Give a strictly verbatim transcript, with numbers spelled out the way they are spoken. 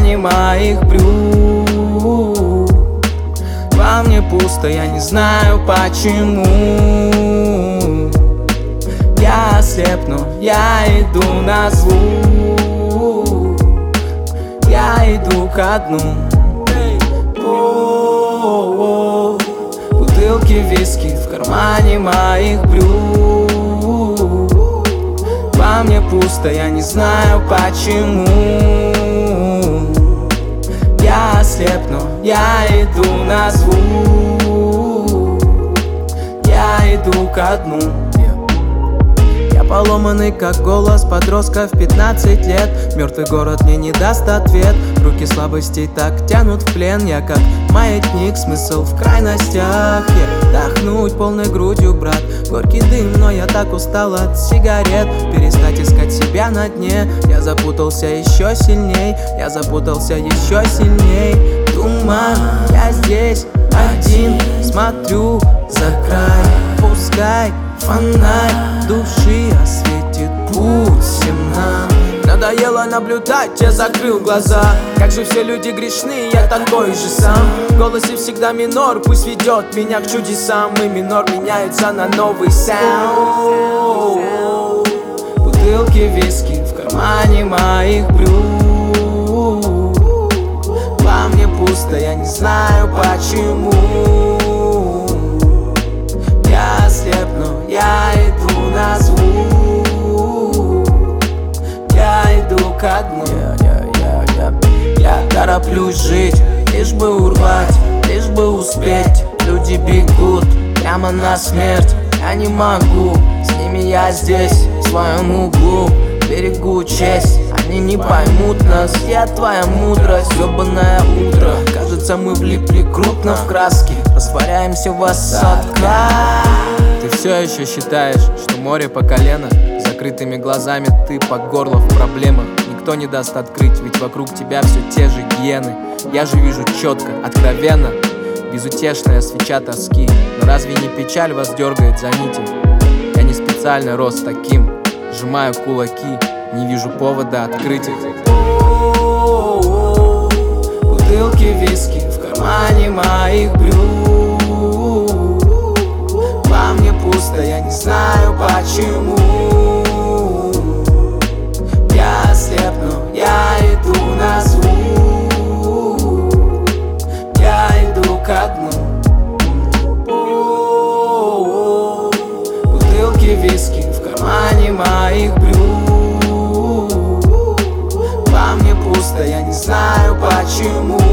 кармане моих брюк. Во мне пусто, я не знаю почему. Я ослепну, я иду на звук. Я иду ко дну. О-о-о. Бутылки виски в кармане моих брюк. Во мне пусто, я не знаю почему. Я ослепну, я иду на звук. Я иду ко дну. Я поломанный, как голос подростка в пятнадцать лет. Мертвый город мне не даст ответ. Руки слабостей так тянут в плен. Я как маятник, смысл в крайностях. Я вдохнуть полной грудью, брат. Горький дым, но я так устал от сигарет. Перестать искать себя на дне. Я запутался еще сильней. Я запутался еще сильней. Туман, я здесь один. Смотрю за край. Пускай фонарь души осветит путь всем нам. Надоело наблюдать, я закрыл глаза. Как же все люди грешны, я такой же сам. В голосе всегда минор, пусть ведет меня к чудесам. И минор меняется на новый саунд. Бутылки виски в кармане моих брюк. Во мне пусто, я не знаю почему. Я ослепну, я иду на звук. Я иду ко дну. Я, я, я, я тороплюсь жить, лишь бы урвать, лишь бы успеть. Люди бегут прямо на смерть. Я не могу, с ними я здесь, в своем углу. Берегу честь, они не поймут нас. Я твоя мудрость, ёбаное утро. Кажется, мы влипли крупно в краски. Растворяемся в осадках. Ты все еще считаешь, что море по колено? Закрытыми глазами ты по горло в проблемах. Никто не даст открыть, ведь вокруг тебя все те же гиены. Я же вижу четко, откровенно. Безутешная свеча тоски. Но разве не печаль вас дергает за нити? Я не специально рос таким. Сжимаю кулаки, не вижу повода открыть их. Бутылки виски в кармане моих брюк. Во мне пусто, я не знаю почему. Я ослепну, я иду на звук. Я иду ко дну. Бутылки виски в кармане моих брюк. Во мне пусто, я не знаю почему.